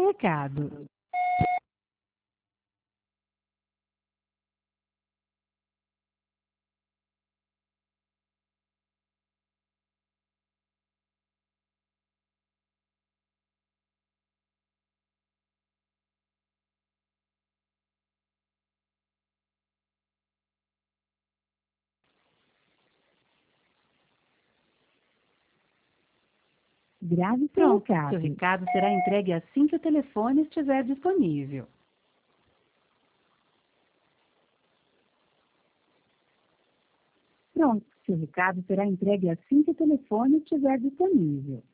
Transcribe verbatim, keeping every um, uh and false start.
seu recado. Grave seu Pronto, recado. seu recado será entregue assim que o telefone estiver disponível. Pronto, seu recado será entregue assim que o telefone estiver disponível.